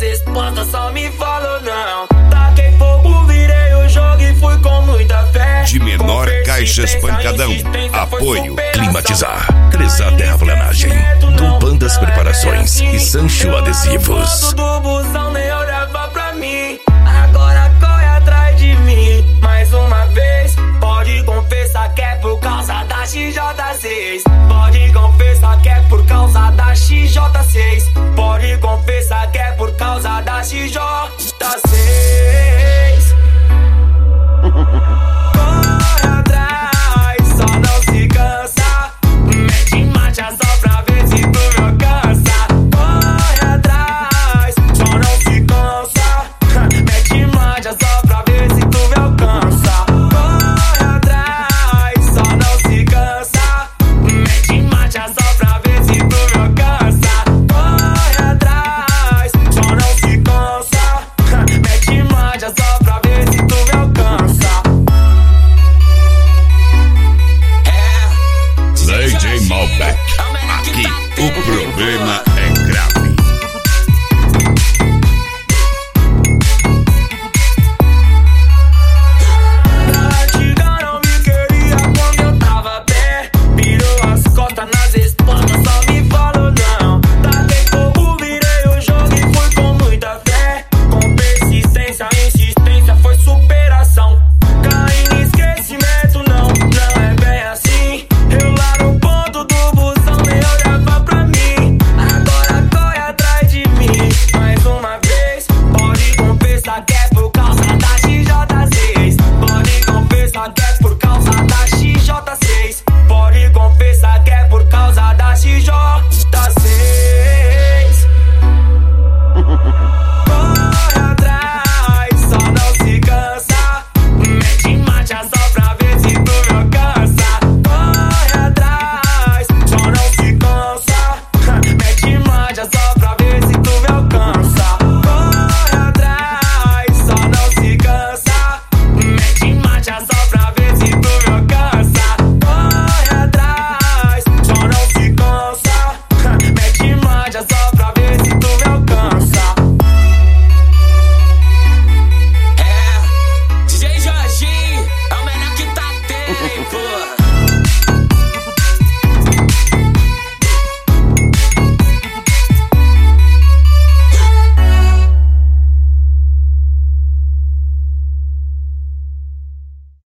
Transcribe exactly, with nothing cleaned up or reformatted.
respostas, só me falou não. Taquei fogo, virei o jogo e fui com muita fé. De menor Caixas Pancadão. Apoio Climatizar, Cresa Terraplanagem, do Bandas Preparações e Sancho Adesivos. Do busão nem olhava pra mim, agora corre atrás de mim. Mais uma vez, pode confessar que é por causa da X J seis. Pode confessar que é por causa da X J seis. Pode confessar que é por causa da X J seis. Corre atrás, só não se cansa. Mete marcha só pra ver se tu me alcança. Corre atrás, só não se cansa. Mete marcha só pra ver se tu me alcança. Corre atrás, só não se cansa. Mete marcha só pra ver se tu me alcança. Corre atrás, só não se cansa. Mete marcha só pra ver se tu me alcança. D J Malbec, aqui o problema é grave. A antiga não me queria quando eu tava bem. Virou as costas nas respostas, só me falou não. Taquei fogo, virei o jogo e fui com muita fé. Com persistência, insistência, foi superação. Caí no esquecimento, não, não é bem assim. Eu lá no ponto do busão nem olhava pra mim, agora corre atrás de mim. Mais uma vez, pode confessar que é por causa da X J seis. Pode confessar que é por causa da X J seis.